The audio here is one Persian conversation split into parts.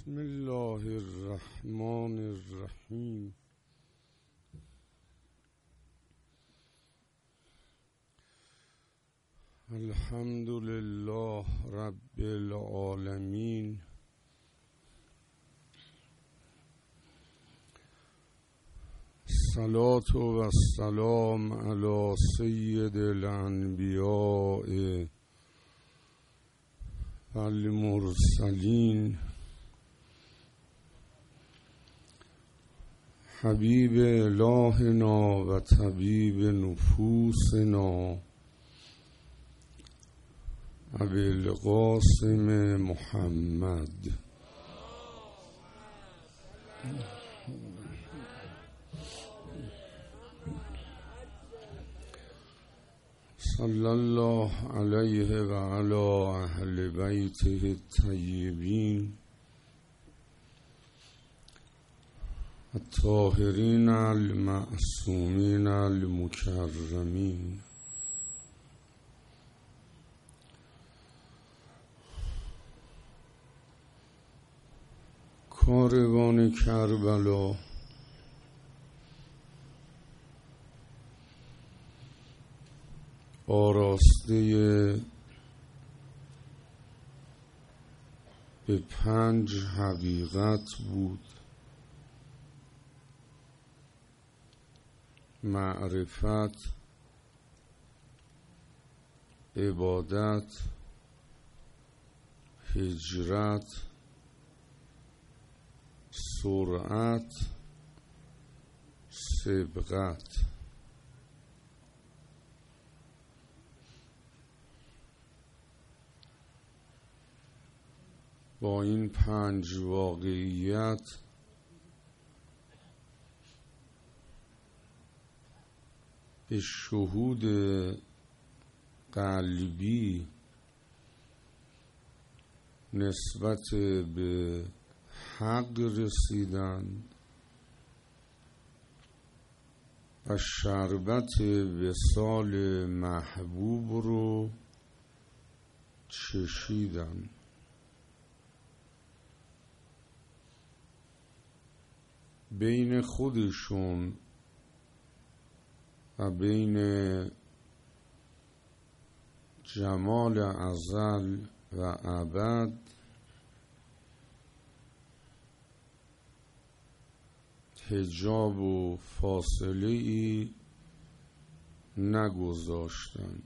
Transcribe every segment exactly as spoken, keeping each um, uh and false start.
بسم الله الرحمن الرحیم. الحمد لله رب العالمین. الصلاة و السلام علی سید الانبیاء و المرسلین حبیب الهنا و طبیب نفوسنا ابی القاسم محمد صلی الله علیه و علی اهل بیته الطیبین الطاهرین المعصومین المکرمین. کاروان کربلا آراسته به پنج حقیقت بود: معرفت، عبادت، هجرت، سرعت، سبقت. با این پنج واقعیت به شهود قلبی نسبت به حق رسیدن و شربت وصال محبوب رو چشیدن. بین خودشون و بین جمال ازل و ابد حجاب و فاصله ای نگذاشتن.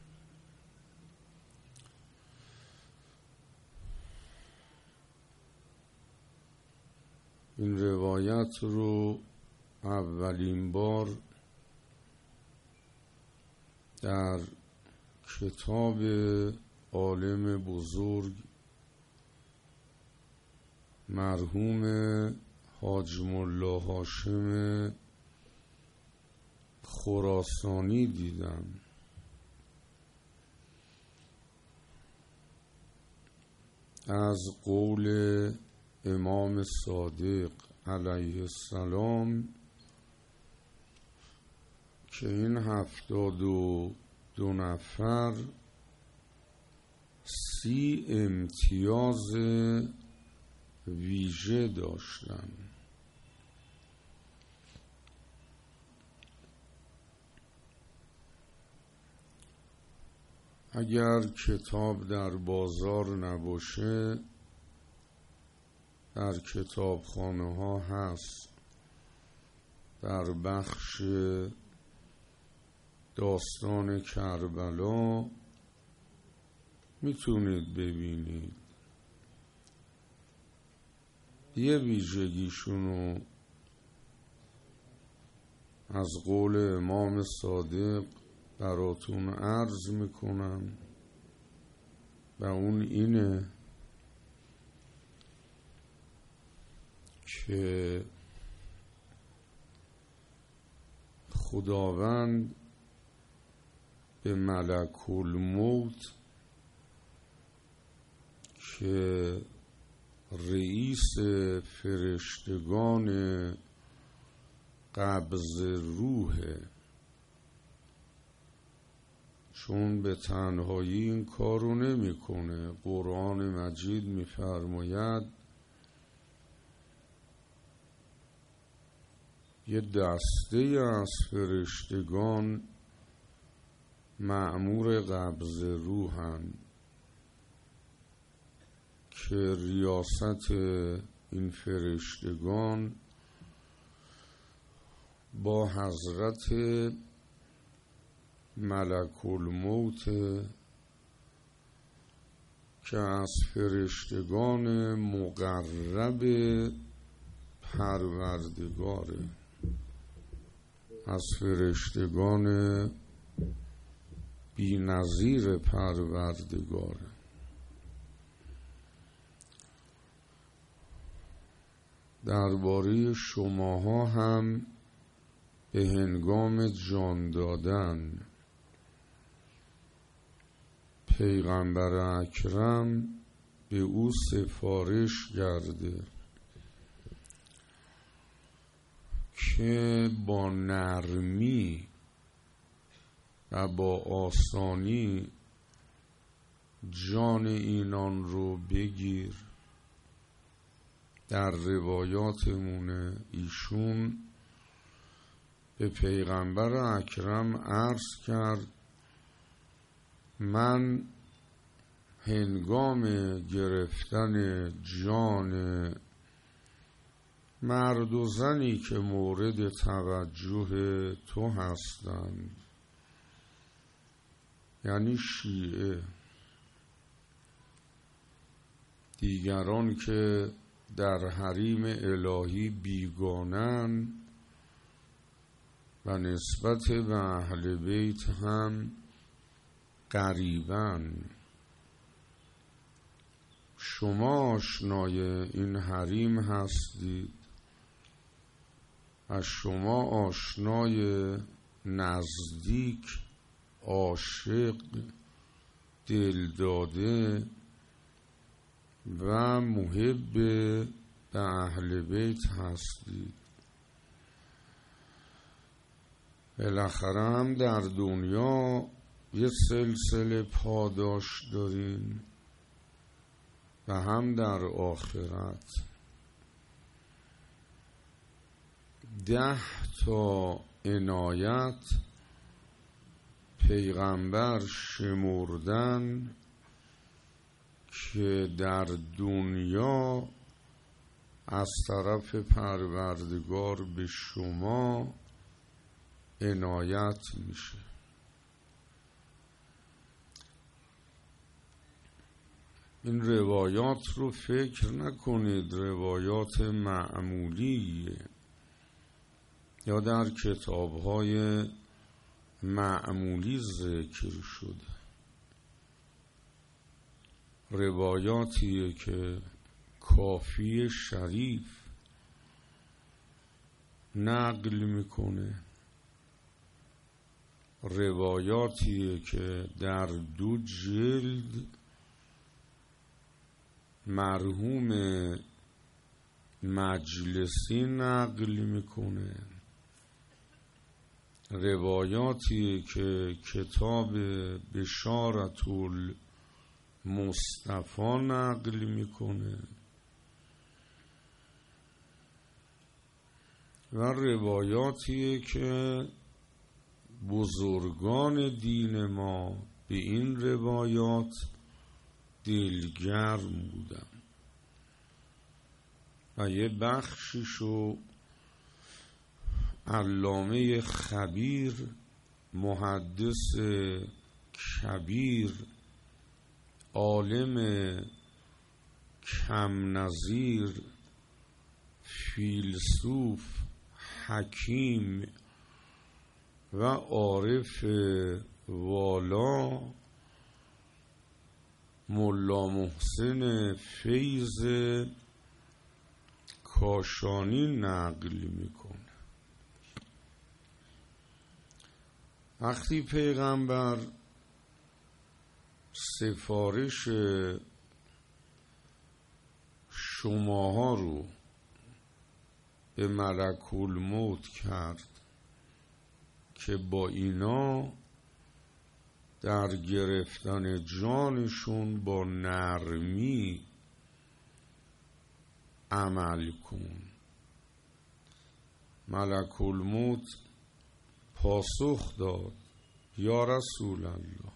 این روایت رو اولین بار در کتاب عالم بزرگ مرحوم حاج ملا هاشم خراسانی دیدم. از قول امام صادق علیه السلام که این هفتاد و دو نفر سی امتیاز ویژه داشتن. اگر کتاب در بازار نباشه در کتابخانه ها هست. در بخش داستان کربلا میتونید ببینید. یه ویژگیشونو از قول امام صادق براتون عرض میکنم و اون اینه که خداوند به ملک الموت که رئیس فرشتگان قبض روحه، چون به تنهایی این کارو نمیکنه. قرآن مجید میفرماید یه دسته از فرشتگان مأمور قبض روحن که ریاست این فرشتگان با حضرت ملک الموت که از فرشتگان مقرب پروردگاره، از فرشتگان بی نظیر پروردگاره. درباره شماها هم به هنگام جان دادن پیغمبر اکرم به او سفارش کرده که با نرمی و با آسانی جان اینان رو بگیر. در روایاتمونه ایشون به پیغمبر اکرم عرض کرد من هنگام گرفتن جان مرد و زنی که مورد توجه تو هستند، یعنی شیعه، دیگران که در حریم الهی بیگانن و نسبت به اهل بیت هم غریبن، شما آشنای این حریم هستید و شما آشنای نزدیک، عاشق، دلداده و محب به اهل بیت هستید. بالاخره هم در دنیا یه سلسله پاداش دارین و هم در آخرت. ده تا عنایت پیغمبر شمردن که در دنیا از طرف پروردگار به شما عنایت میشه. این روایات رو فکر نکنید روایات معمولیه یا در کتاب‌های معمولی ذکر شده. روایاتیه که کافی شریف نقل میکنه، روایاتیه که در دو جلد مرحوم مجلسی نقل میکنه، روایاتی که کتاب بشارت المصطفی نقل میکنه و روایاتی که بزرگان دین ما به این روایات دلگرم بودن و یه بخشیشو علامه خبیر، محدث کبیر، عالم کم نظیر، فیلسوف، حکیم و عارف والا ملا محسن فیض کاشانی نقل میکنه. وقتی پیغمبر سفارش شماها رو به ملک الموت کرد که با اینا در گرفتن جانشون با نرمی عمل کن، ملک الموت پاسخ داد یا رسول الله،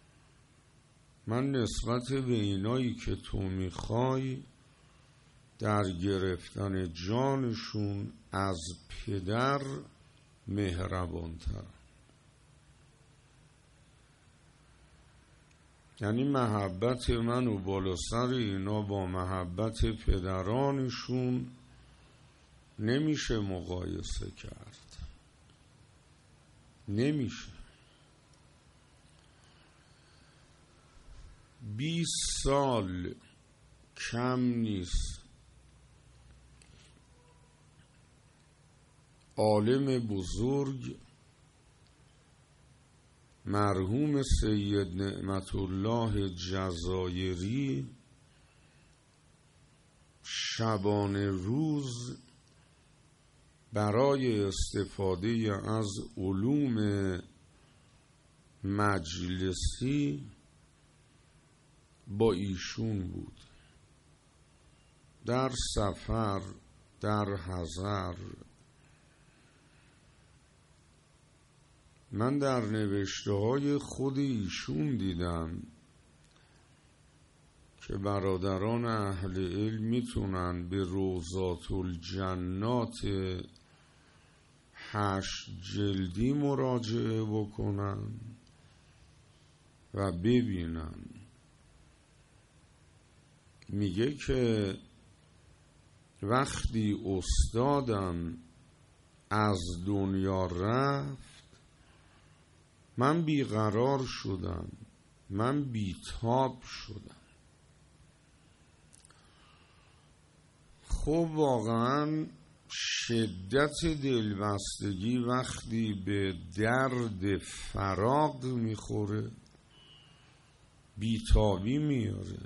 من نسبت به اینایی که تو میخوای در گرفتن جانشون از پدر مهربان‌ترم. یعنی محبت من و بالا سر اینا با محبت پدرانشون نمیشه مقایسه کرد، نمیشه. بیست سال کم نیست عالم بزرگ مرحوم سید نعمت الله جزایری شبانه روز برای استفاده از علوم مجلسی با ایشون بود، در سفر، در حضر. من در نوشته های خود ایشون دیدم که برادران اهل علم میتونن به روضات الجنات هشت جلدی مراجعه بکنن و ببینن. میگه که وقتی استادم از دنیا رفت من بیقرار شدم، من بیتاب شدم. خب واقعا شدت دلبستگی وقتی به درد فراق میخوره بیتابی میاره،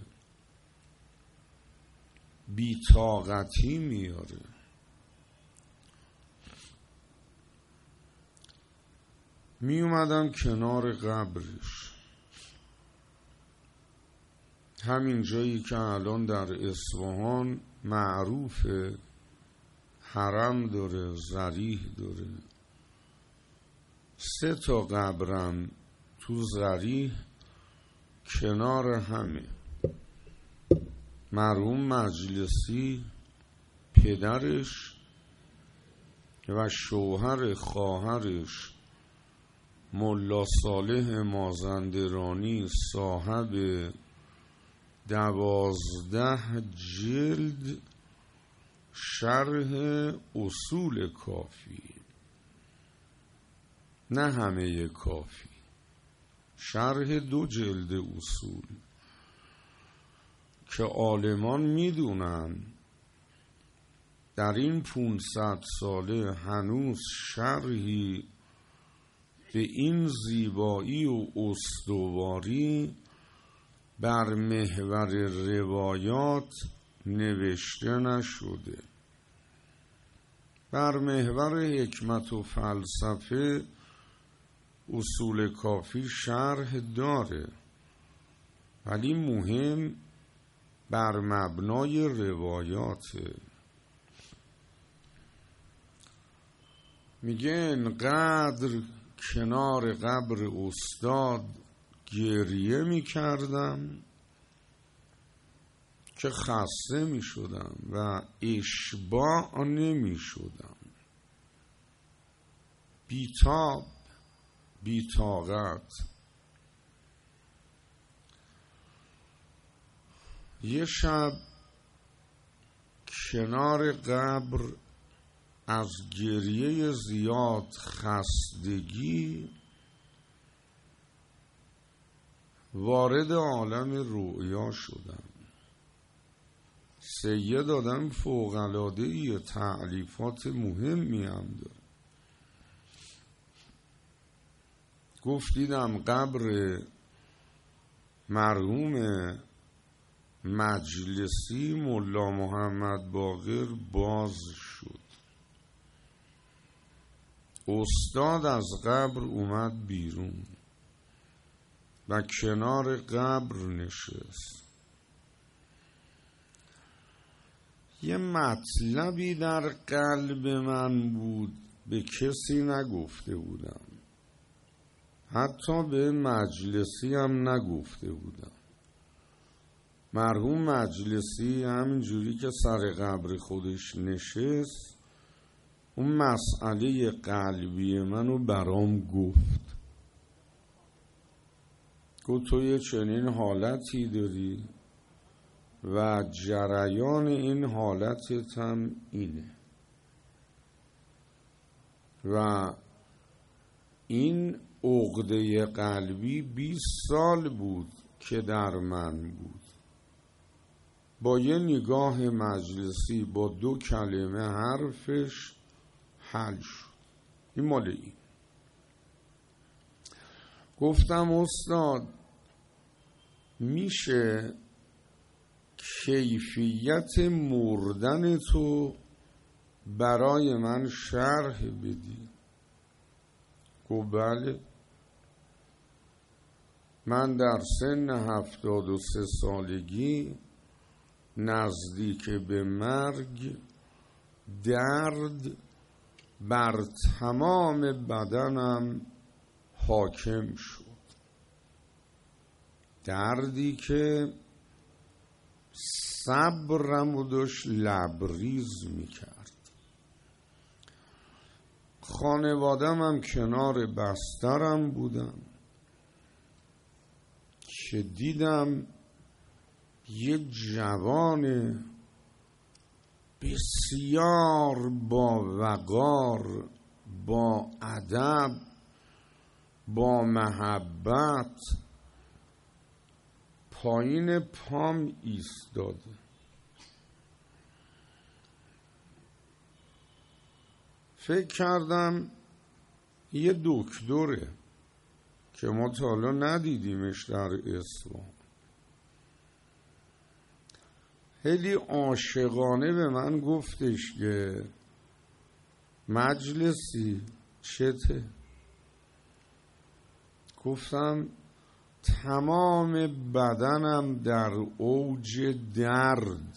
بیطاقتی میاره. می اومدم کنار قبرش، همین جایی که الان در اصفهان معروفه، حرم داره، ضریح داره. سه تا قبرم تو ضریح کنار همه. مرحوم مجلسی، پدرش و شوهر خواهرش ملا صالح مازندرانی صاحب دوازده جلد شرح اصول کافی، نه همه کافی، شرح دو جلد اصول که عالمان میدونن در این پونصد ساله هنوز شرحی به این زیبایی و استواری بر محور روایات نوشته نشده. بر محور حکمت و فلسفه اصول کافی شرح داره، ولی مهم بر مبنای روایاته. میگه انقدر کنار قبر استاد گریه میکردم که خسته میشدم و اشباع نمیشدم، بیتاب، بیطاقت. یه شب کنار قبر از گریه زیاد خستگی وارد عالم رؤیا شدم. سید آدم فوق‌العاده‌ای، تألیفات مهمی هم داره. گفت دیدم قبر مرحوم مجلسی ملا محمد باقر باز شد. استاد از قبر اومد بیرون و کنار قبر نشست. یه مطلبی در قلب من بود، به کسی نگفته بودم، حتی به مجلسی هم نگفته بودم. مرحوم مجلسی همینجوری که سر قبر خودش نشست اون مسئله قلبی منو برام گفت. گفت تو یه چنین حالتی داری و جریان این حالتت هم اینه و این عقده قلبی بیست سال بود که در من بود. با یه نگاه مجلسی با دو کلمه حرفش حل شد. این مال این. گفتم استاد میشه کیفیت مردن تو برای من شرح بدی؟ گفت بله. من در سن هفتاد و سه سالگی نزدیک به مرگ درد بر تمام بدنم حاکم شد، دردی که صبرم داشت لبریز میکرد. خانوادم هم کنار بسترم بودن که دیدم یه جوان بسیار با وقار، با ادب، با محبت پایین پام ایستاده. فکر کردم یه دکتره که ما تا حالا ندیدیمش در اصفهان. خیلی عاشقانه به من گفتش که مجلسی چته؟ گفتم تمام بدنم در اوج درد.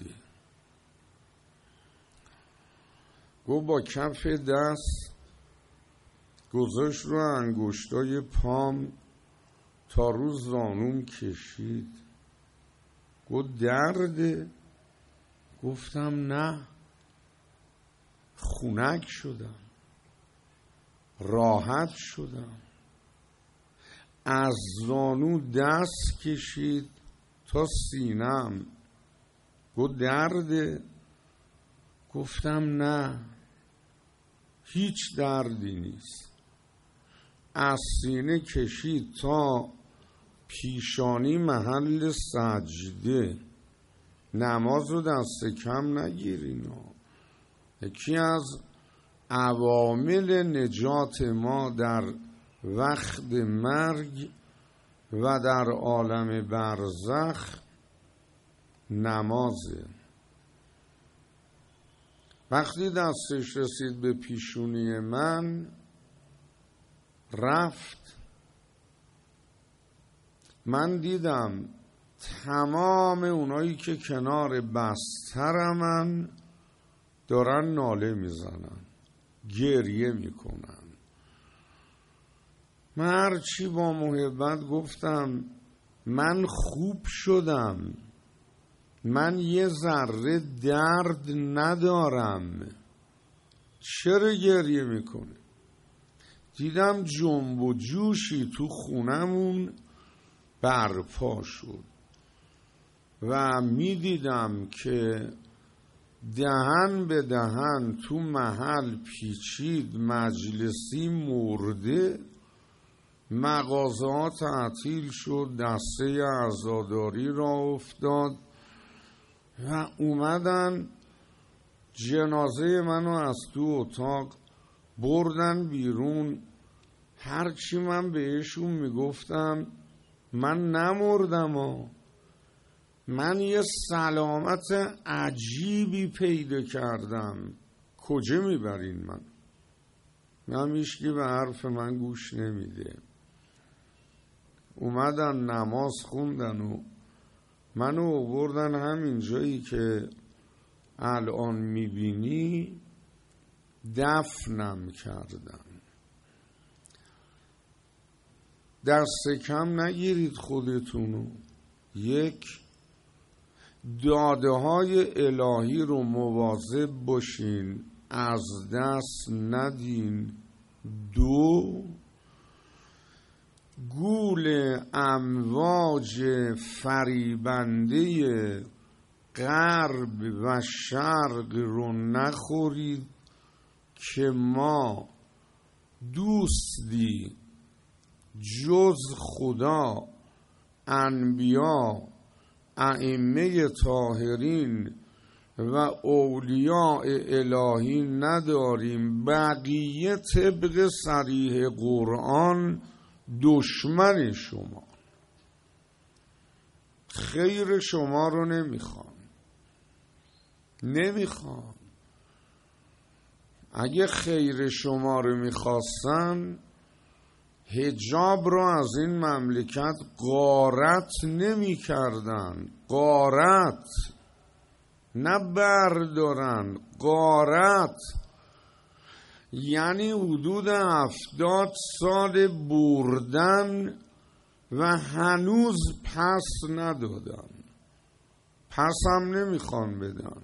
گفت با کف دست گذاشت رو انگشتای پام تا رو زانوم کشید. گفت درده؟ گفتم نه، خنک شدم، راحت شدم. از زانو دست کشید تا سینم. گفت درده؟ گفتم نه، هیچ دردی نیست. از سینه کشید تا پیشانی محل سجده. نماز رو دست کم نگیرین. یکی از عوامل نجات ما در وقت مرگ و در عالم برزخ نمازه. وقتی دستش رسید به پیشونی من رفت، من دیدم تمام اونایی که کنار بسترمن دارن ناله میزنن، گریه میکنن. من هرچی با محبت گفتم من خوب شدم، من یه ذره درد ندارم، چرا گریه میکنه؟ دیدم جنب و جوشی تو خونمون برپا شد و میدیدم که دهن به دهن تو محل پیچید. مجلسی مرده، مغازه ها تعطیل شد، دسته عزاداری را افتاد و اومدن جنازه منو از تو اتاق بردن بیرون. هرچی من بهشون میگفتم من نمردم ها، من یه سلامت عجیبی پیدا کردم، کجا میبرین من؟ من هیچکی به حرف من گوش نمیده. اومدن نماز خوندن و منو آوردن همین جایی که الان میبینی دفنم کردن. دست کم نگیرید خودتونو. یک، داده های الهی رو مواظب باشین، از دست ندین. دو، گول امواج فریبنده غرب و شرق رو نخورید که ما دوستی جز خدا، انبیا، ائمه طاهرین و اولیاء الهی نداریم. بقیه طبق صریح قرآن دشمن شما، خیر شما رو نمیخوان نمیخوان اگه خیر شما رو میخواستن حجاب رو از این مملکت غارت نمی کردن. غارت، نه بردارن، غارت یعنی حدود هفتاد سال بردن و هنوز پس ندادن، پس هم نمیخوان بدن.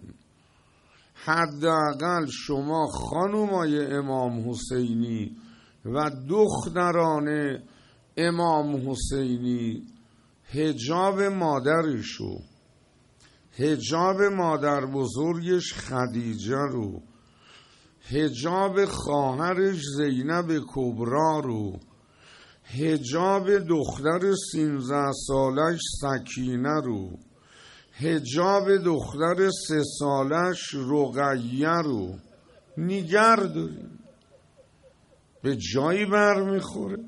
حداقل شما خانومای امام حسینی و دختران امام حسینی حجاب مادرشو، حجاب مادر بزرگش خدیجه رو، حجاب خواهرش زینب کبرا رو، حجاب دختر سیزده سالش سکینه رو، حجاب دختر سه سالش رقیه رو نیگر داریم. به جایی برمیخوره؟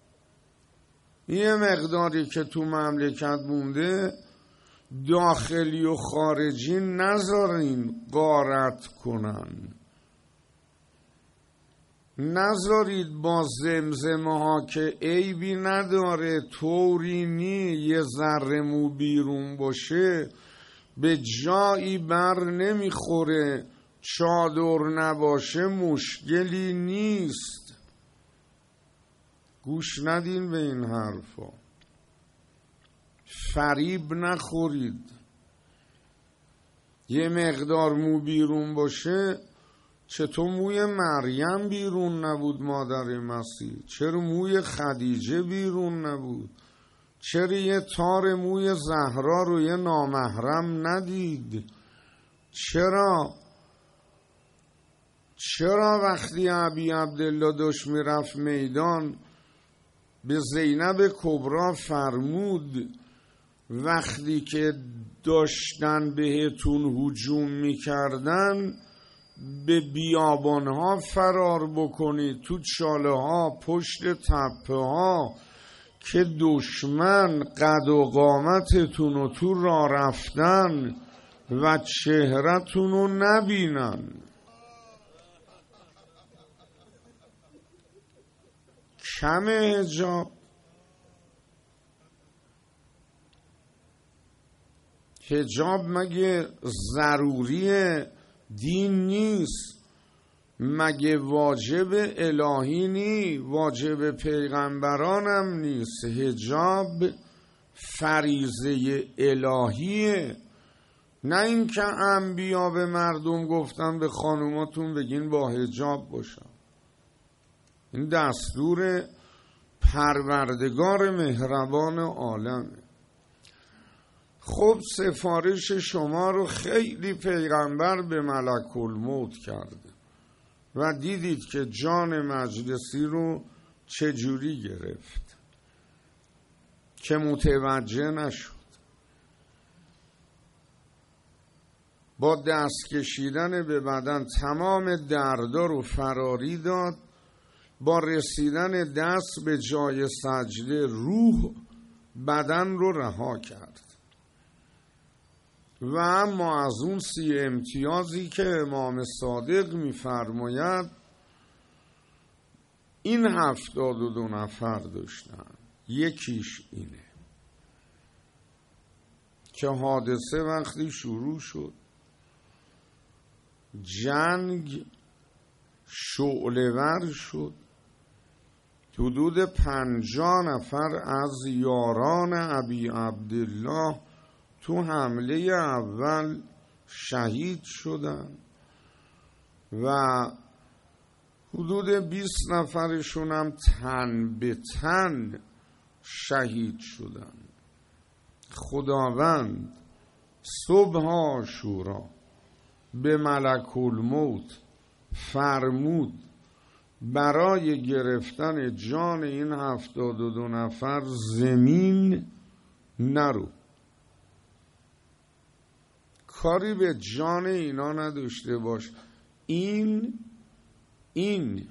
یه مقداری که تو مملکت مونده داخلی و خارجی نذارین غارت کنن، نذارید با زمزمه ها که عیبی نداره، طوری نی، یه ذره مو بیرون باشه به جایی بر نمیخوره، چادر نباشه مشکلی نیست. گوش ندین به این حرفا، فریب نخورید. یه مقدار مو بیرون باشه، چطور موی مریم بیرون نبود مادر مسیح؟ چرا موی خدیجه بیرون نبود؟ چرا یه تار موی زهرا رو یه نامحرم ندید؟ چرا چرا وقتی ابی عبدالله داشت میرفت میدان به زینب کبرا فرمود وقتی که داشتن بهتون هجوم میکردن به بیابانها فرار بکنید، تو چاله ها، پشت تپه ها، که دشمن قد و قامتتون رو تو راه رفتن و چهرتون رو نبینن. کم حجاب، حجاب مگه ضروری دین نیست؟ مگه واجب الهی نی؟ واجب پیغمبرانم نیست؟ حجاب فریضه الهیه، نه اینکه انبیا به مردم گفتن به خانوماتون بگین با حجاب باشن. این دستور پروردگار مهربان عالمه. خب سفارش شما رو خیلی پیغمبر به ملک الموت کرده و دیدید که جان مجلسی رو چجوری گرفت که متوجه نشد. با دست کشیدن به بدن تمام دردا رو فراری داد. با رسیدن دست به جای سجده روح بدن رو رها کرد. و اما از اون سی امتیازی که امام صادق می‌فرماید این هفتاد و دو نفر داشتن. یکیش اینه که حادثه وقتی شروع شد جنگ شعله‌ور شد. حدود پنجاه نفر از یاران ابی عبدالله تو حمله اول شهید شدن و حدود بیست نفرشون هم تن به تن شهید شدن. خداوند صبح عاشورا به ملک الموت فرمود برای گرفتن جان این هفتاد و دو نفر زمین نرو. کاری به جان اینا نداشته باش. این این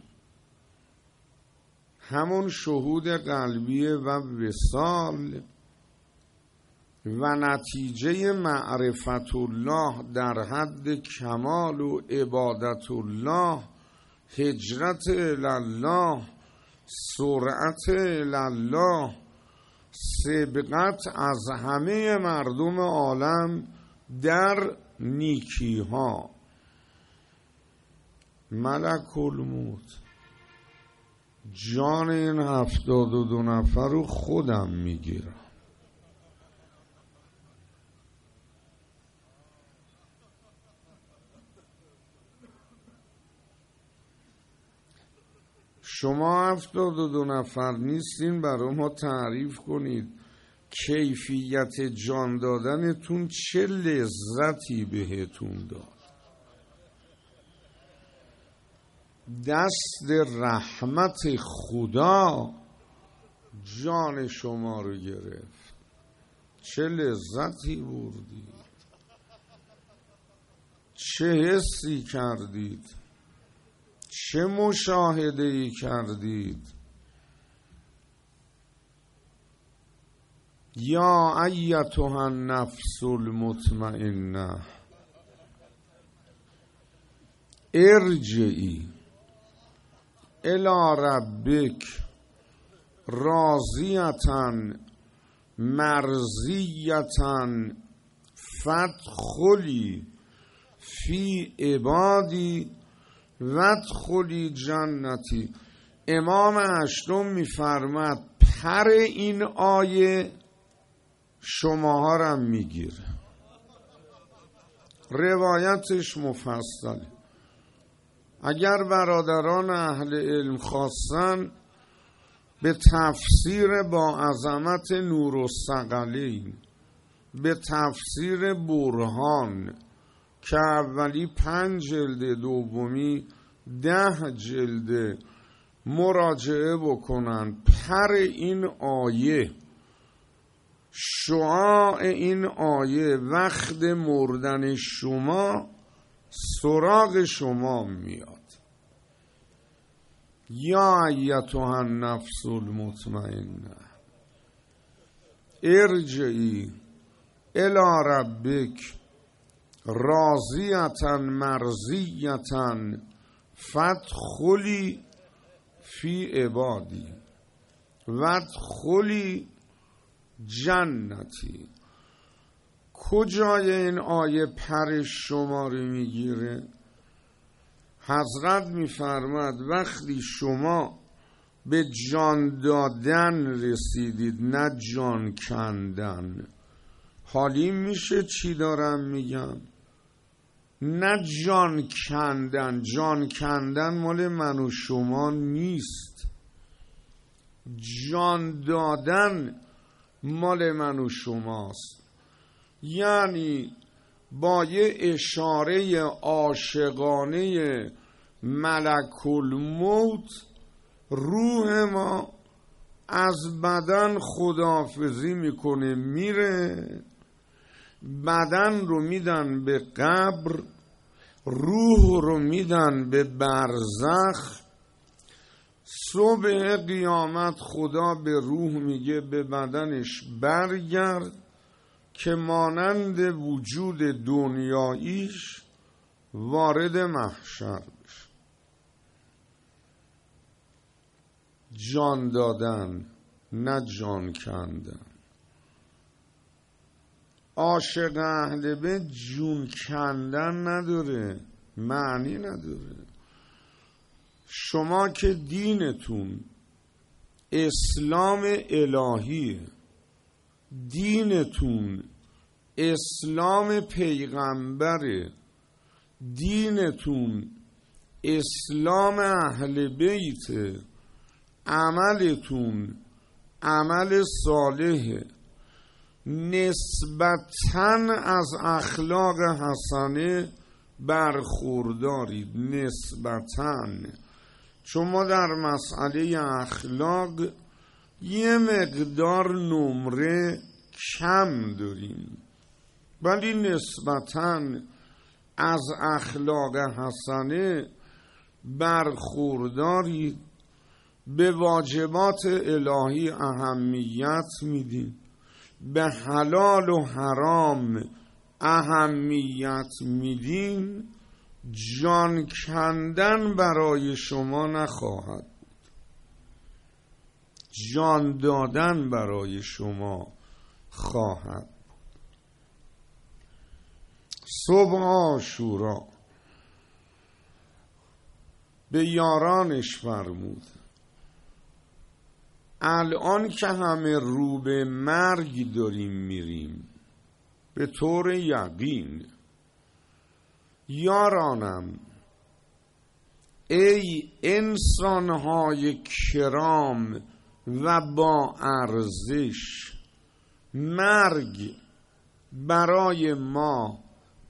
همون شهود قلبیه و وصال و نتیجه معرفت الله در حد کمال و عبادت الله، هجرت الله، سرعت الله، سبقت از همه مردم عالم در نیکی ها. ملک الموت جان این هفتاد و دو نفر رو خودم میگیرم. شما هفتاد و دو نفر نیستین برای ما تعریف کنید کیفیت جان دادنتون چه لذتی بهتون داد. دست رحمت خدا جان شما رو گرفت. چه لذتی بردید، چه حسی کردید، چه مشاهده‌ای کردید. یا ایتها النفس المطمئنه ارجعی الی ربک راضیة مرضیة فادخلی فی عبادی وادخلی جنتی. امام هشتم میفرماد پر این آیه شماها را میگیره. روایتش مفصله. اگر برادران اهل علم خواستن به تفسیر با عظمت نورالثقلین، به تفسیر برهان که اولی پنج جلد دومی ده جلد مراجعه بکنن، پر این آیه، شعاع این آیه وقت مردن شما سراغ شما میاد. یا ایتها النفس المطمئنه ارجعی الی ربک راضیة مرضیة فادخلی فی عبادی وادخلی جنتی. کجای این آیه پر شما رو میگیره؟ حضرت میفرماد وقتی شما به جان دادن رسیدید، نه جان کندن. حالی میشه چی دارم میگم؟ نه جان کندن. جان کندن مال من و شما نیست. جان دادن مال من و شماست. یعنی با یه اشاره عاشقانه ملک الموت روح ما از بدن خداحافظی میکنه، میره. بدن رو میدن به قبر، روح رو میدن به برزخ. صبح قیامت خدا به روح میگه به بدنش برگرد که مانند وجود دنیاییش وارد محشر بشه. جان دادن نه جان کندن. عاشق اهل بیت جون کندن نداره، معنی نداره. شما که دینتون اسلام الهیه، دینتون اسلام پیغمبره، دینتون اسلام اهل بیته، عملتون عمل صالحه، نسبتاً از اخلاق حسنه برخوردارید، نسبتاً. چون ما در مسئله اخلاق یه مقدار نمره کم داریم، ولی نسبتاً از اخلاق حسنه برخوردارید، به واجبات الهی اهمیت میدین، به حلال و حرام اهمیت میدین، جان کندن برای شما نخواهد بود، جان دادن برای شما خواهد بود. صبح عاشورا به یارانش فرمود الان که همه رو به مرگ داریم میریم به طور یقین، یارانم ای انسانهای کرام و با ارزش، مرگ برای ما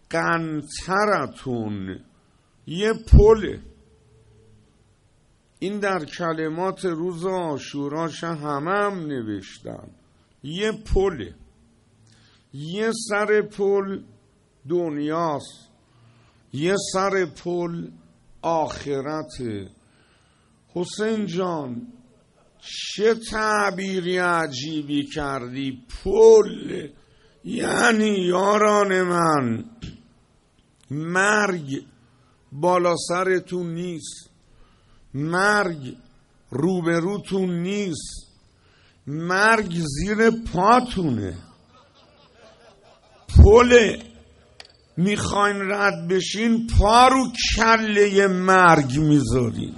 قنطرتون یه پله. این در کلمات روز عاشوراش همه هم نوشتم، یه پله، یه سر پل دنیاست، یه سر پل آخرته. حسین جان چه تعبیری عجیبی کردی، پل یعنی یاران من مرگ بالا سرتون نیست، مرگ روبروتون نیست، مرگ زیر پاتونه. پل میخواین رد بشین، پا رو کله مرگ میذارین.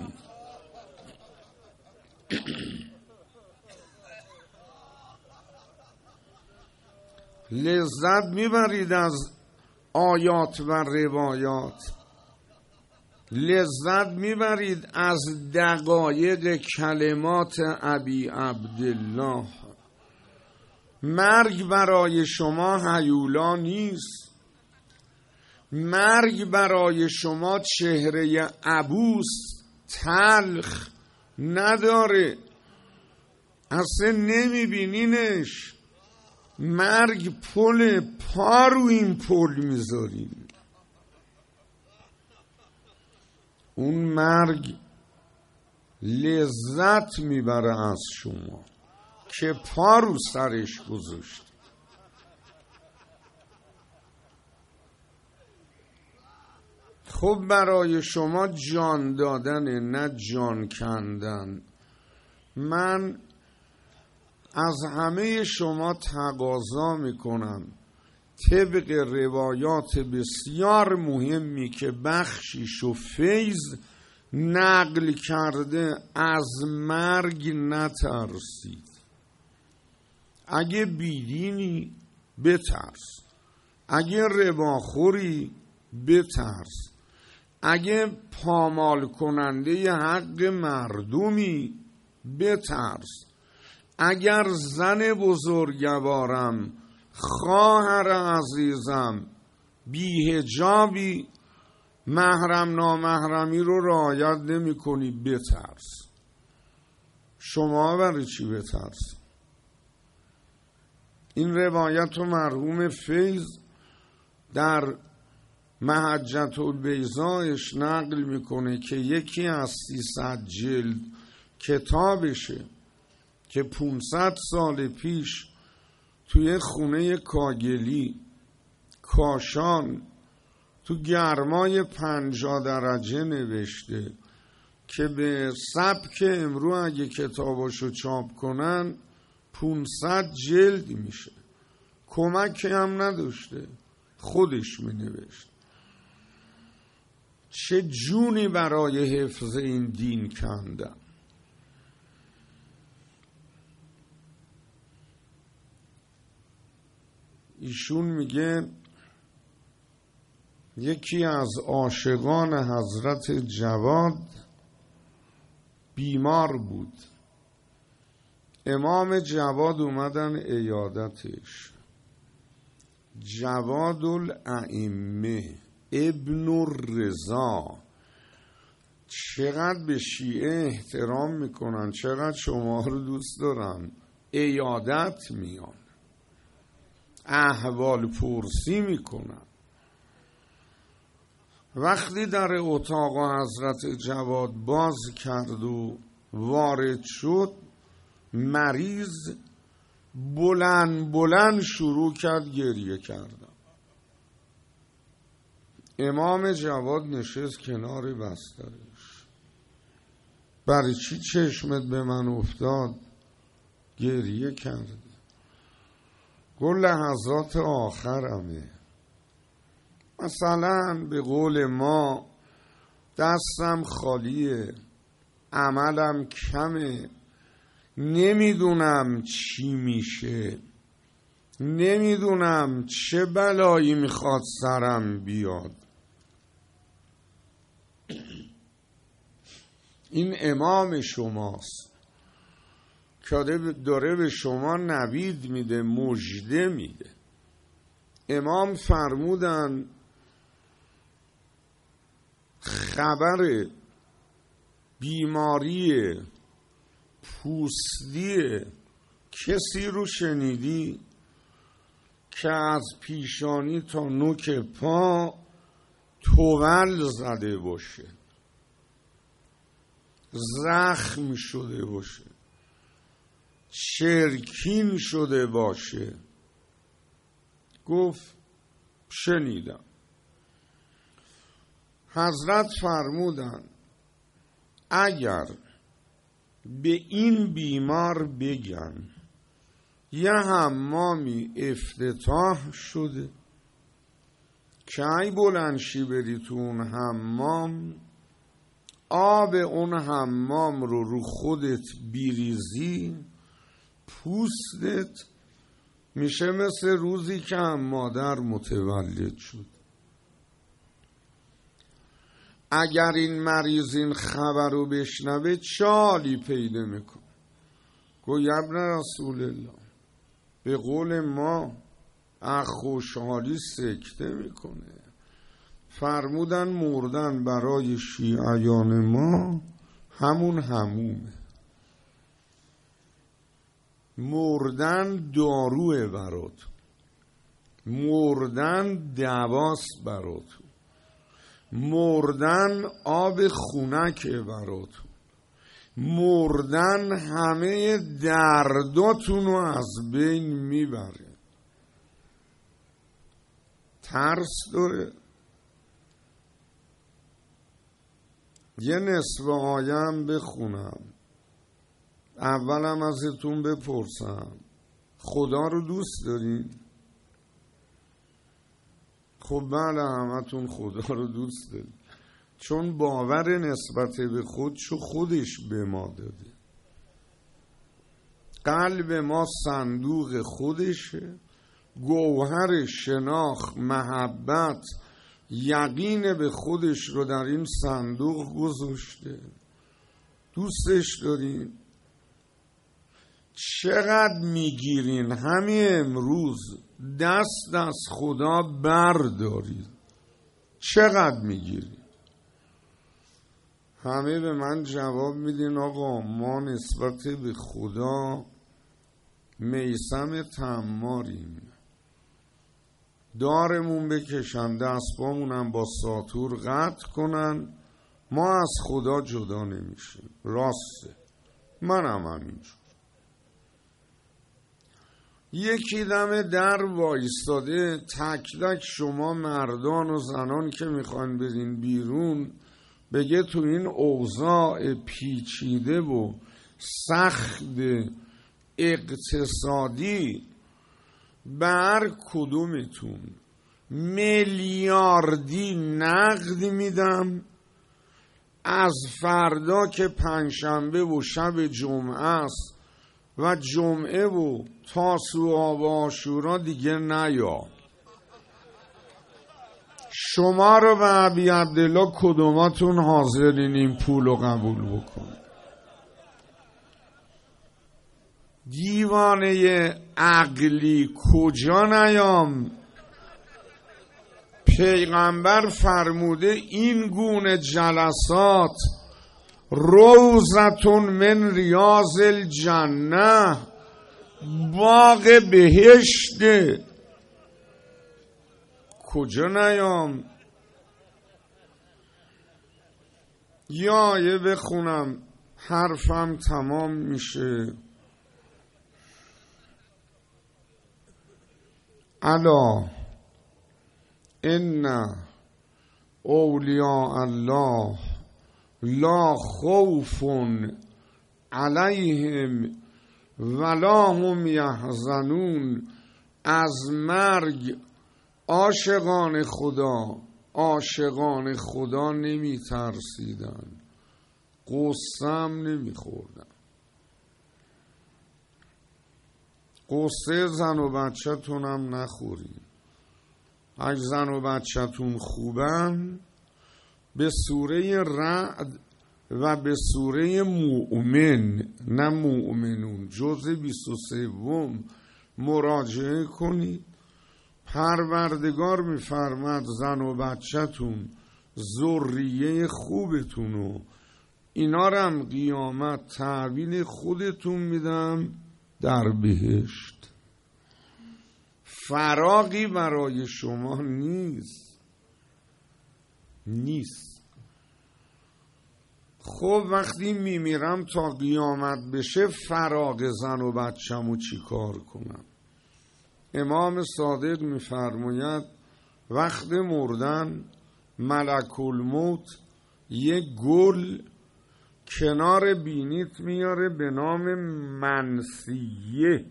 لذت میبرید از آیات و روایات، لذت میبرید از دقایق کلمات ابی عبدالله. مرگ برای شما هیولا نیست، مرگ برای شما چهره عبوس تلخ نداره، اصلا نمیبینینش. مرگ پل، پا رو این پل میذارین. اون مرگ لذت میبره از شما که پا رو سرش گذاشت. خب برای شما جان دادن نه جان کندن. من از همه شما تقاضا میکنم طبق روایات بسیار مهمی که بخشیش و فیض نقل کرده از مرگ نترسید. اگه بیدینی بترس، اگه رباخوری بترس، اگه پامال کننده حق مردمی بترس، اگر زن بزرگوارم خواهر عزیزم بی‌حجابی محرم نامحرمی رو رعایت نمی کنی بترس. شما برای چی بترس؟ این روایت رو مرحوم فیض در محجة البیضایش نقل میکنه که یکی از سیصد جلد کتابشه که پونصد سال پیش توی خونه کاگلی کاشان تو گرمای پنجاه درجه نوشته که به سبک امرو اگه کتاباشو چاپ کنن پونصد جلد میشه. کمکی هم نداشته، خودش می نوشت. چه جونی برای حفظ این دین کندن. ایشون میگه یکی از عاشقان حضرت جواد بیمار بود. امام جواد اومدن عیادتش. جواد الائمه ابن الرضا، چقدر به شیعه احترام میکنن، چقدر شما رو دوست دارن، عیادت میان، احوال پرسی میکنن. وقتی در اتاق حضرت جواد باز کرد و وارد شد، مریض بلند بلند شروع کرد گریه کردن. امام جواد نشست کنار بسترش. برای چی چشمت به من افتاد؟ گریه کردی. گفت لحظات آخرمه. مثلا به قول ما دستم خالیه، عملم کمه، نمیدونم چی میشه، نمیدونم چه بلایی میخواد سرم بیاد. این امام شماست که داره به شما نوید میده، مژده میده. امام فرمودن خبر بیماری پوستی کسی رو شنیدی که از پیشانی تا نوک پا تول زده باشه، زخم شده باشه، چرکین شده باشه؟ گفت شنیدم. حضرت فرمودن اگر به این بیمار بگن یه حمامی افتتاح شده که ای بلنشی بری تو اون حمام، آب اون حمام رو رو خودت بیریزی، پوستت میشه مثل روزی که هم مادر متولد شد. اگر این مریض این خبر رو بشنوه چالی پیدا میکن. گوی ابن رسول الله، به قول ما اخوشحالی سکته میکنه. فرمودن مردن برای شیعیان ما همون همومه، مردن داروه برات، مردن دواست برات، مردن آب خونکه برات، مردن همه درداتون رو از بین میبره. ترس داره. یه نصف آیه هم بخونم، اولم ازتون بپرسم خدا رو دوست دارین؟ خب بله، همتون خدا رو دوست دارین، چون باور نسبت به خودشو خودش به ما داده. قلب ما صندوق خودشه، گوهر شناخت، محبت، یقین به خودش رو در این صندوق گذاشته. دوستش دارین؟ چقدر میگیرین همین امروز دست از خدا بردارید؟ چقدر میگیرین؟ همه به من جواب میدین آقا ما نسبت به خدا میثم تماریم، دارمون بکشن، دستپامونم با ساطور قطع کنن، ما از خدا جدا نمیشیم. راسته، منم همینجور. یکی دم در وایستاده، تک تک شما مردان و زنان که میخوان برین بیرون، بگه تو این اوضاع پیچیده و سخت اقتصادی به هر کدومتون میلیاردی نقد میدم، از فردا که پنجشنبه و شب جمعه است و جمعه و تاسوعا و عاشورا دیگه نیا. شما رو به ابی عبدالله کدوماتون حاضرین این پول رو قبول بکن؟ دیوانه عقلی کجا نیام؟ پیغمبر فرموده این گونه جلسات روضتون من ریاض الجنه، باغ بهشته. کجا نیام؟ یا یه بخونم حرفم تمام میشه. الا ان اولیاء الله لا خوف علیهم ولا هم یحزنون. از مرگ عاشقان خدا عاشقان خدا نمی ترسیدن، قصه‌ام نمی خوردن. قصه زن و بچه تونم نخورید. اگه زن و بچه تون خوبن به سوره رعد و به سوره مؤمن، نه مؤمنون، جزء بیست و سوم مراجعه کنید. پروردگار میفرماد زن و بچه تون ذریه خوبتونو اینا رم قیامت تحویل خودتون میدم در بهشت. فراغی برای شما نیست نیست خب وقتی میمیرم تا قیامت بشه فراغ زن و بچه‌مو چی کار کنم؟ امام صادق میفرماید وقت مردن ملک الموت یک گل کنار بینیت میاره به نام منسیه.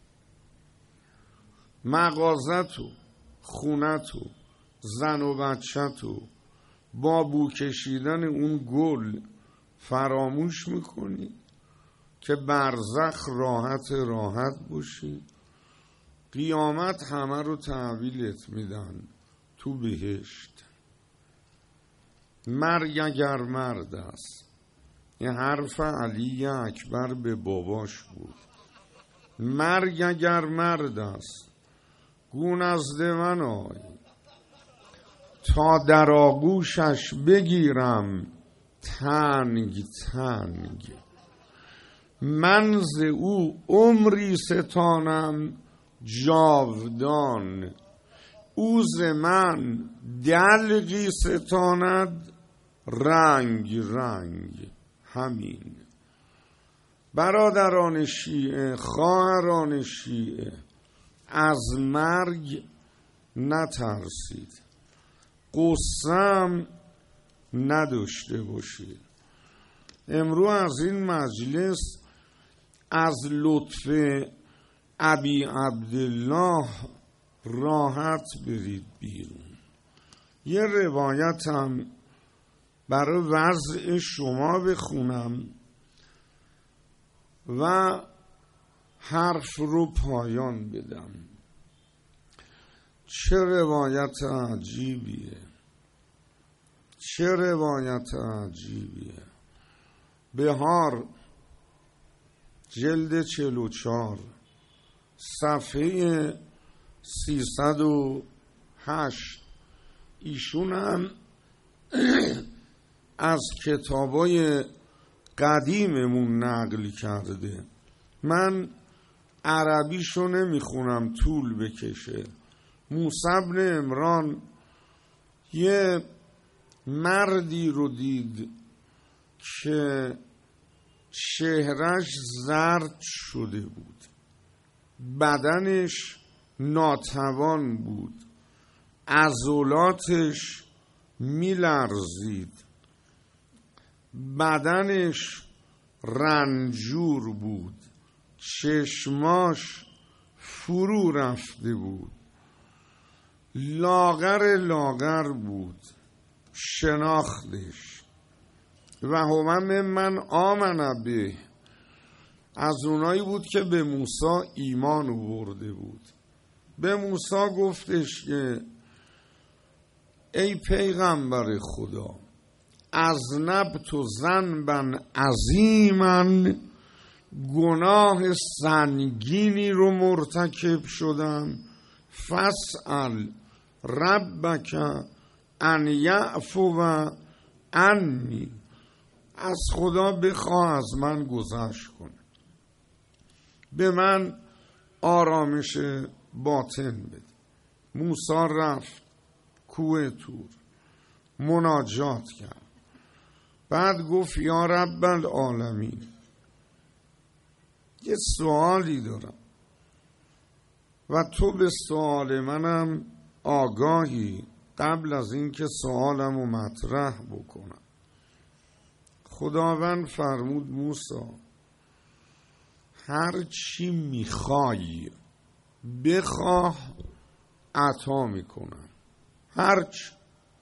مغازتو، خونتو، زن و بچه‌تو با بو کشیدن اون گل فراموش میکنی که برزخ راحت راحت باشی. قیامت همه رو تحویلت میدن تو بهشت. مرگ اگر مرد است، این حرف علی اکبر به باباش بود. مرگ اگر مرد است گون از من آی تا در آغوشش بگیرم تنگ تنگ. من ز او عمری ستانم جاودان، او ز من دلقی ستاند رنگ رنگ. همین. برادران شیعه، خواهران شیعه، از مرگ نترسید، قصه‌ام نداشته باشید. امروز از این مجلس از لطف ابی عبدالله راحت برید بیرون. یه روایتم برای وضع شما بخونم و حرف رو پایان بدم. چه روایت عجیبیه، چه روایت عجیبیه. بهار جلد چهل و چهار صفحه سیصد و هشت. ایشون هم از کتابای قدیممون نقل کرده. من عربیشو نمیخونم طول بکشه. موسی بن عمران یه مردی رو دید که چهرش زرد شده بود، بدنش ناتوان بود، عضلاتش میلرزید، بدنش رنجور بود، چشماش فرو رفته بود لاغر لاغر بود، شناختش. و همم من آمن به، از اونایی بود که به موسی ایمان آورده بود. به موسی گفتش که ای پیغمبر خدا، اذنبت ذنبا عظیما، گناه سنگینی رو مرتکب شدم، فاسأل ربک ان یعفو عنی، از خدا بخواه از من گذشت کنه، به من آرامش باطن بده. موسی رفت کوه طور، مناجات کرد، بعد گفت یا رب العالمین، یه سوالی دارم و تو به سوال منم آگاهی. قبل از اینکه سوالم رو مطرح بکنم، خداوند فرمود موسی هر چی میخوای بخواه عطا میکنم، هر چی.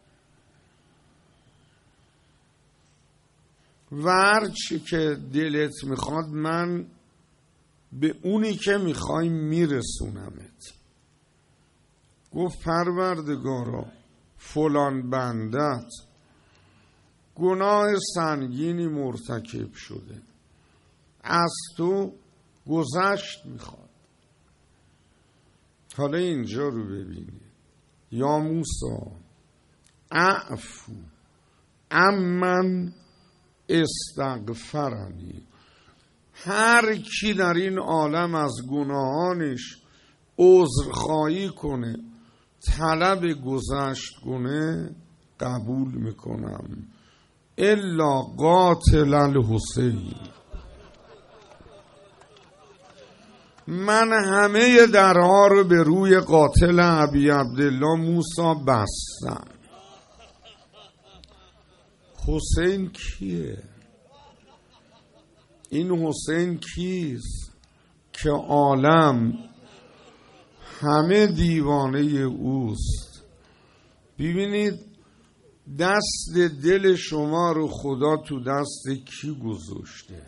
و هر چی که دلت میخواد من به اونی که میخوای میرسونمت. گفت پروردگارا فلان بندت گناه سنگینی مرتکب شده، از تو گذشت میخواد. حالا اینجا رو ببینی، یا موسی اعفو امن استغفرنی، هر کی در این عالم از گناهانش عذرخواهی کنه، طلب گذشت کنه، قبول میکنم، الا قاتل الحسین. من همه درها رو به روی قاتل ابی عبدالله موسی بستم. حسین کیه؟ این حسین کیست که عالم همه دیوانه اوست؟ ببینید دست دل شما رو خدا تو دست کی گذاشته؟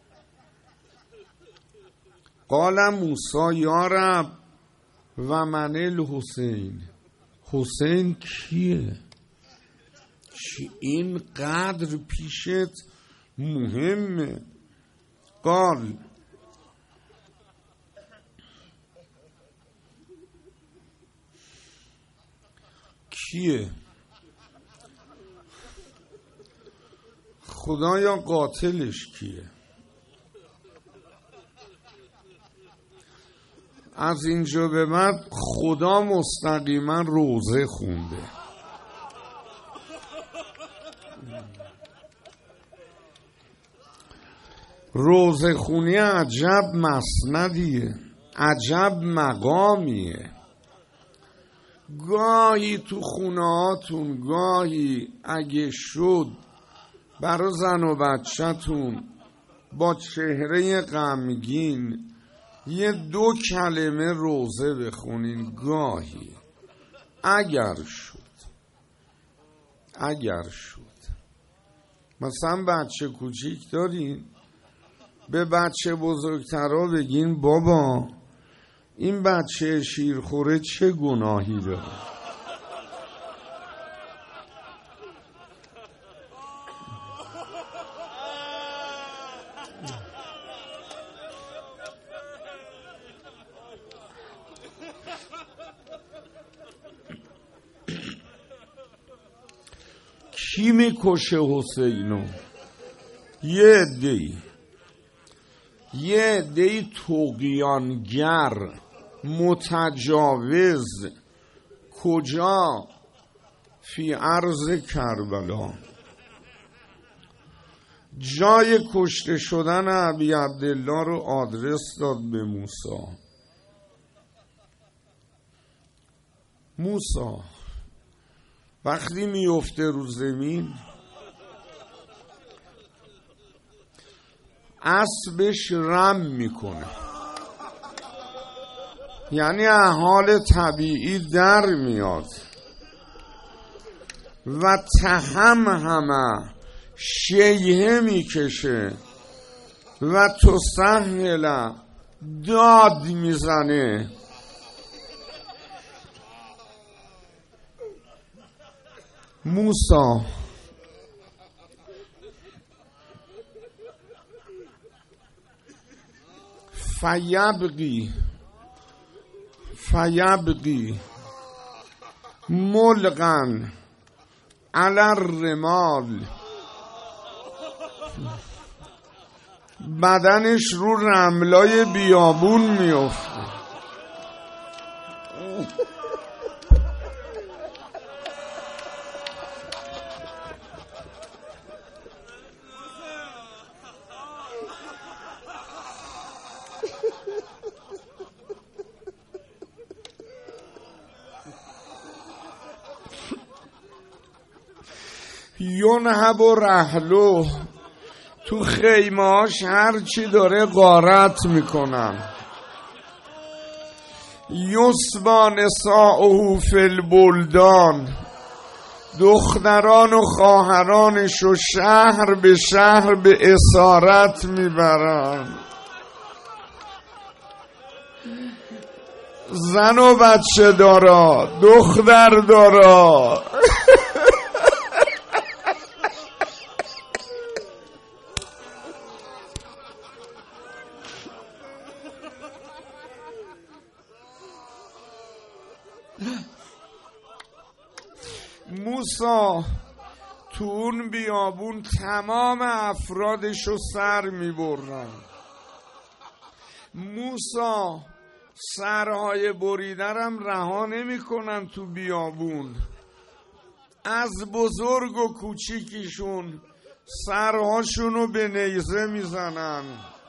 قال موسی یا رب و من الحسین، حسین کیه؟ چی این قدر پیشت مهمه؟ قال کیه؟ خدایا قاتلش کیه؟ از اینجا به بعد خدا مستقیما روزه خونده. روزه خونی عجب مسندیه، عجب مقامیه. گاهی تو خونهاتون، گاهی اگه شد برای زن و بچه‌تون با چهره غمگین یه دو کلمه روزه بخونین، گاهی اگر شد اگر شد مثلا بچه کوچیک دارین، به بچه بزرگترها بگین بابا این بچه شیرخوره چه گناهی داره؟ کی میکشه حسینو؟ یه عده‌ای یه عده‌ای طغیانگر متجاوز. کجا؟ فی ارض کربلا. جای کشته شدن ابی عبدالله رو آدرس داد به موسی. موسی وقتی میفته رو زمین اسبش رم میکنه. یعنی احوال طبیعی در میاد. و تهم همه شیهه میکشه و تسهل داد میزنه. موسی فیبقی فیبقی ملقن علی الرمال، بدنش رو رملای بیابون میفته. یونهب و رحلو، تو خیمهاش هر چی داره غارت میکنن. یسبا نساؤه فی البلدان، دختران و خواهرانش و شهر به شهر به اسارت میبرن. زن و بچه دارا، دختر دارا. موسی تو اون بیابون تمام افرادشو سر میبرن. موسی سرهای بریدرم رها نمیکنن تو بیابون. از بزرگ و کوچیکیشون سرهاشونو به نیزه میزنن.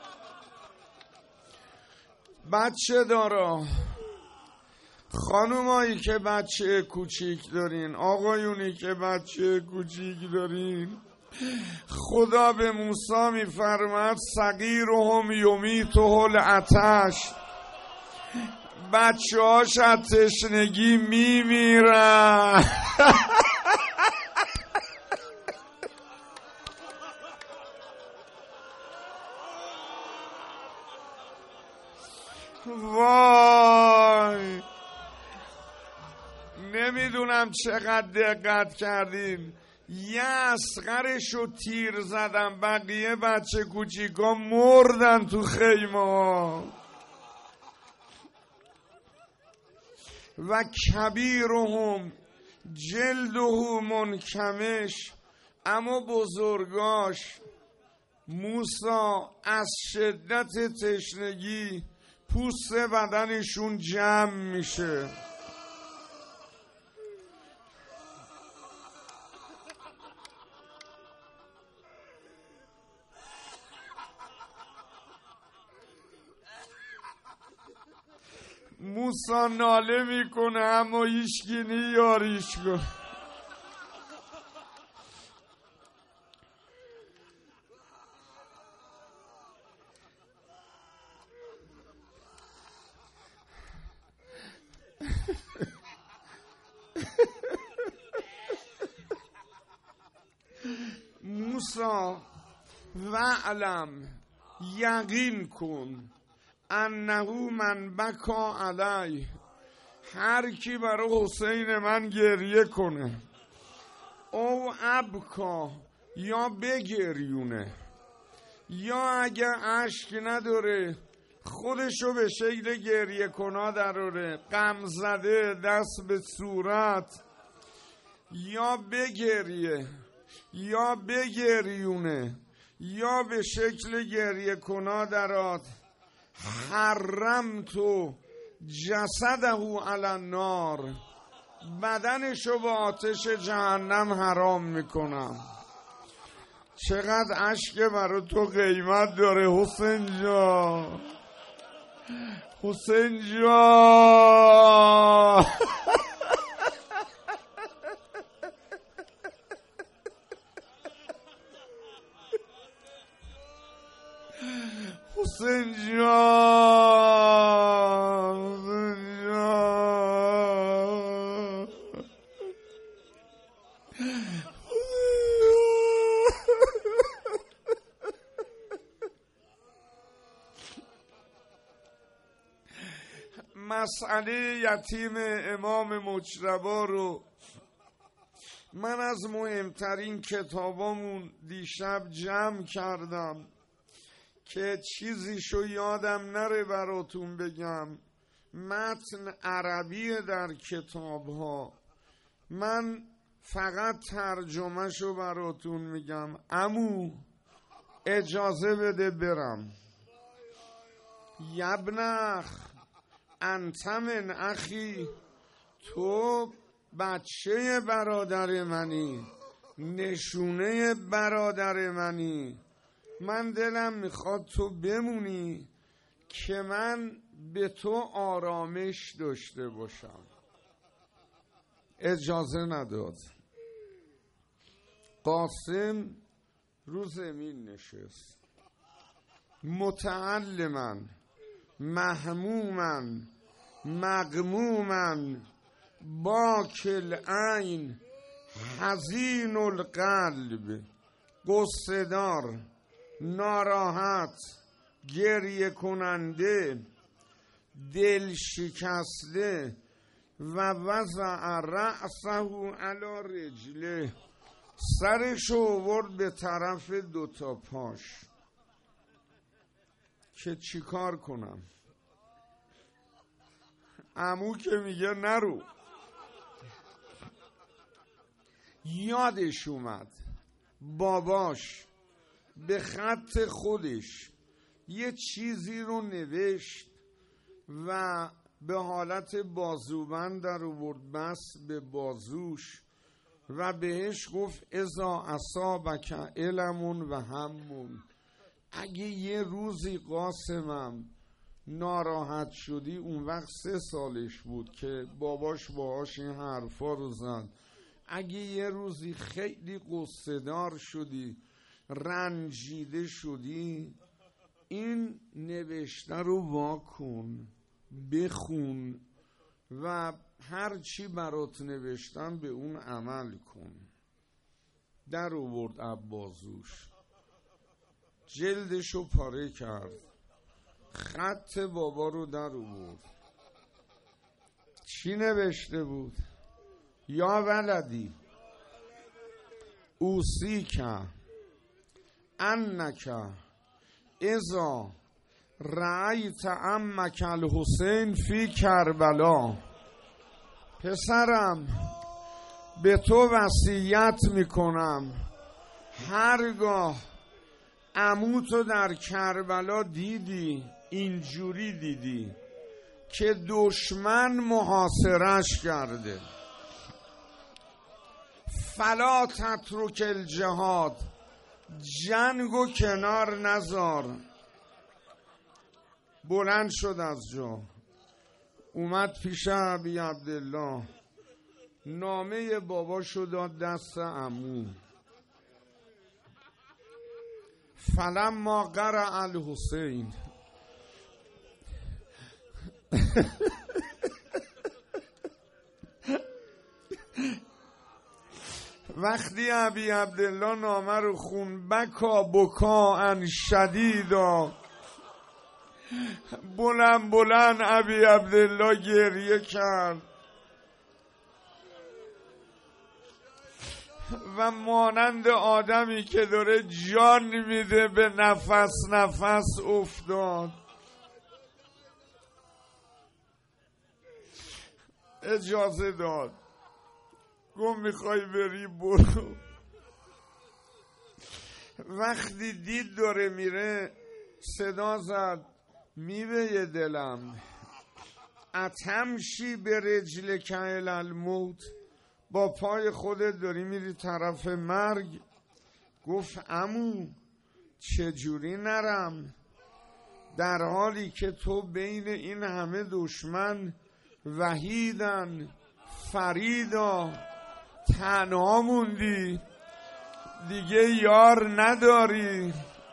بچه دارا، خانومایی که بچه کوچیک دارین، آقایونی که بچه کوچیک دارین، خدا به موسی میفرماد صغیرهم یمیته العطش، بچه هاش از تشنگی میمیرن. وای، نمیدونم چقدر دقت کردین، یه اصغرشو تیر زدم، بقیه بچه کوچیکا مردن تو خیمه ها. و کبیرهم جلده منکمش، اما بزرگاش موسی از شدت تشنگی پوست بدنشون جمع میشه. موسی ناله میکنه اما هیچکی نیاریش کن. موسی وعلم، یقین کن، انه من بکا علی، هر کی برای حسین من گریه کنه، او ابکا، یا بگریونه، یا اگر اشک نداره خودشو به شکل گریه کنا دراره، غم زده دست به صورت، یا بگریه یا بگریونه یا به شکل گریه کنا درات. حرم تو جسده علی النار، بدنشو با آتش جهنم حرام میکنم. چقدر اشک برای تو قیمت داره حسین جان، حسین جان. حسین جان، حسین مسئله یتیم امام مجتبی رو من از مهمترین کتابامون دیشب جمع کردم که چیزیشو یادم نره براتون بگم. متن عربی در کتاب ها، من فقط ترجمهشو براتون میگم. عمو اجازه بده برم. یبنخ انت من اخی، تو بچه برادر منی، نشونه برادر منی. من دلم میخواد تو بمونی که من به تو آرامش داشته باشم. اجازه نداد. قاسم رو زمین نشست، متعلماً محموماً مغموماً باکل عین حزین القلب، قصه دار، ناراحت، گریه کننده، دل شکسته و وضع رأسه علی رجله، سرشو آورد به طرف دوتا پاش که چیکار کنم. عمو که میگه نرو. یادش اومد باباش به خط خودش یه چیزی رو نوشت و به حالت بازوبند در آورد بس به بازوش و بهش گفت اذا اصابک علمون و همون، اگه یه روزی قاسمم ناراحت شدی، اون وقت سه سالش بود که باباش باهاش این حرفا رو زد، اگه یه روزی خیلی قصه دار شدی، رنجیده شدی، این نوشته رو واکن، بخون و هر چی برات نوشتم به اون عمل کن. در آورد عبازوش، جلدشو پاره کرد، خط بابا رو در آورد. چی نوشته بود؟ یا ولدی اوصیک انک اذا رأیت عمک الحسین فی کربلا، پسرم به تو وصیت میکنم هرگاه عموتو در کربلا دیدی، اینجوری دیدی که دشمن محاصرش کرده، فلا تترک الجهاد، جنگو کنار نذار. بلند شد از جا، اومد پیش ابی عبدالله، نامه باباشو داد دست عمو. فلما قرأ الحسین وقتی ابی عبدالله نامه رو خون، بکا بکا ان شدیدا، بلند بلند ابی عبدالله گریه کرد و مانند آدمی که داره جان میده به نفس نفس افتاد. اجازه داد، گفت میخوای بری برو. وقتی دید داره میره صدا زد میوه دلم، اتمشی به رجل کهل الموت، با پای خودت داری میری طرف مرگ. گفت عمو چجوری نرم در حالی که تو بین این همه دشمن وحیدن فریدا تنها موندی، دیگه یار نداری.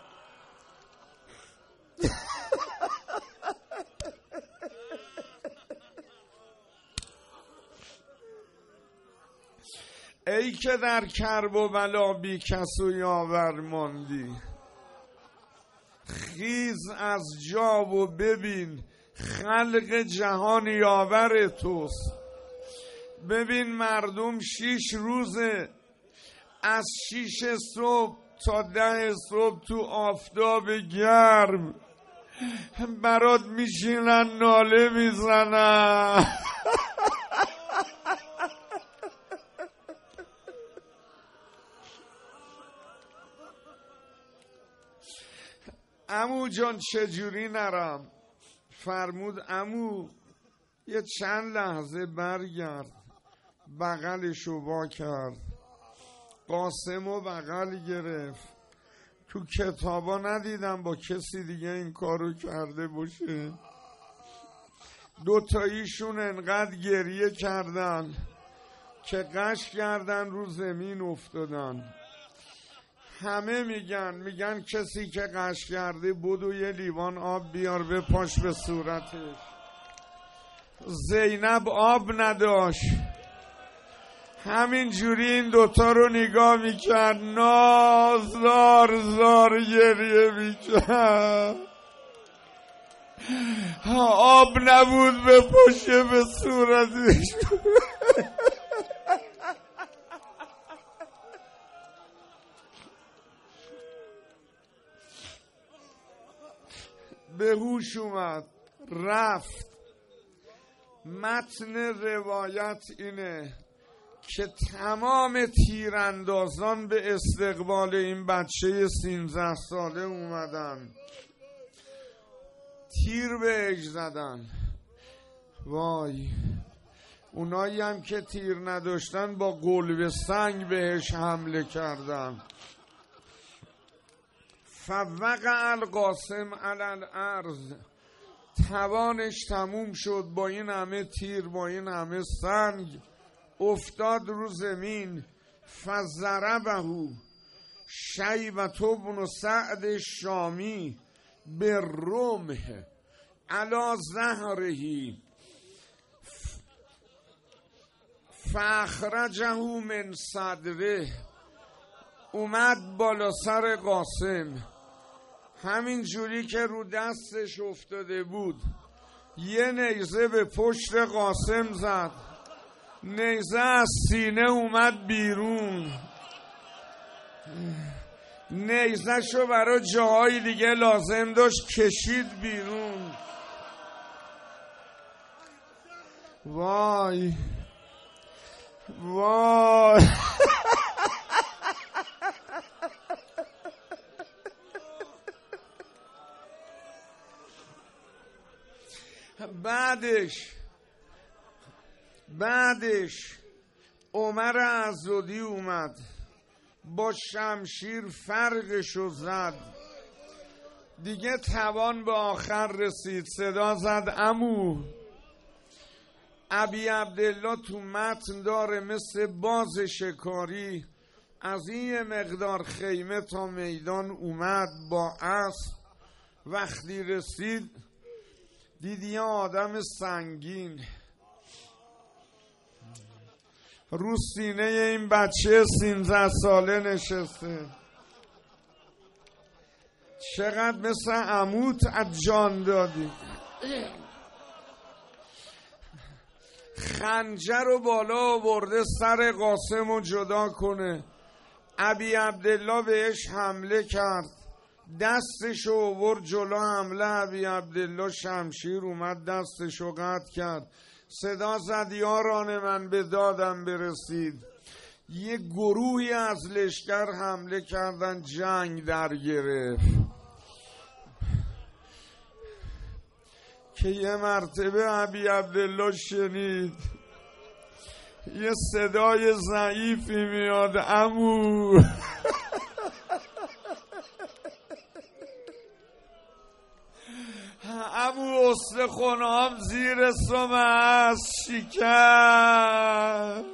ای که در کرب و بلا بی کس و یاور ماندی، خیز از جا و ببین خلق جهان یاور توست. ببین مردم شیش روزه از شیش صبح تا ده صبح تو آفتاب گرم برات میشینن ناله میزنن. عمو جان چجوری نرم؟ فرمود عمو یه چند لحظه برگرد. بغلشو وا کرد، قاسمو بغل گرفت. تو کتابا ندیدم با کسی دیگه این کارو کرده باشه. دوتاییشون انقدر گریه کردن که قش کردن رو زمین افتادن. همه میگن میگن کسی که قش کرده بدو یه لیوان آب بیار بپاش به صورتش. زینب آب نداشت، همین جوری این دوتا رو نگاه میکرد، نازار زار گریه میکرد. آب نبود بپاشه به صورتش. به هوش اومد رفت. متن روایت اینه که تمام تیراندازان به استقبال این بچه سیزده ساله اومدن، تیر بهش زدن. وای اونایی هم که تیر نداشتن با قلب سنگ بهش حمله کردن. فوقع القاسم علی الارض، توانش تموم شد. با این همه تیر، با این همه سنگ افتاد رو زمین. فضربه شیبة بن سعد شامی به رمح علی ظهره فاخرجه من صدره. اومد بالا سر قاسم، همین جوری که رو دستش افتاده بود یه نیزه به پشت قاسم زد. نیزه از سینه اومد بیرون. نیزه شو برای جاهای دیگه لازم داشت کشید بیرون. وای وای بعدش بعدش عمر عضدی اومد با شمشیر فرقشو زد. دیگه توان به آخر رسید. صدا زد عمو. ابی عبدالله تو متن داره مثل باز شکاری از این مقدار خیمه تا میدان اومد با اسب. وقتی رسید دیدی یه آدم سنگین رو سینه این بچه سیزده ساله نشسته. چقدر مثل عموت از جان دادی. خنجر رو بالا آورده سر قاسم رو جدا کنه. ابی عبدالله بهش حمله کرد، دستشو آورد جلو حمله. ابی عبدالله شمشیر اومد دستشو قطع کرد. صدا زد یاران من به دادم برسید. یه گروهی از لشکر حمله کردن، جنگ در گرفت. که یه مرتبه ابی عبدالله شنید یه صدای ضعیفی میاد عمو. عمو استخونام زیر سم هست شکست.